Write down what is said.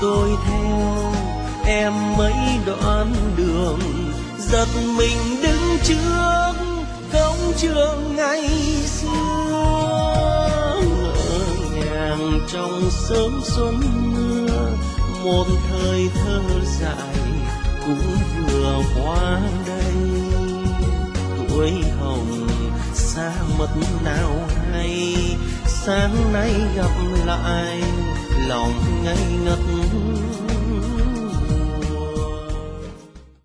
tôi theo em mấy đoạn đường, giật mình đứng trước cổng trường ngày xưa. Ngỡ ngàng trong sớm xuân mưa, một thời thơ dại cũng vừa qua đây. Tuổi hồng xa mất nào hay, sáng nay gặp lại lòng ngây ngất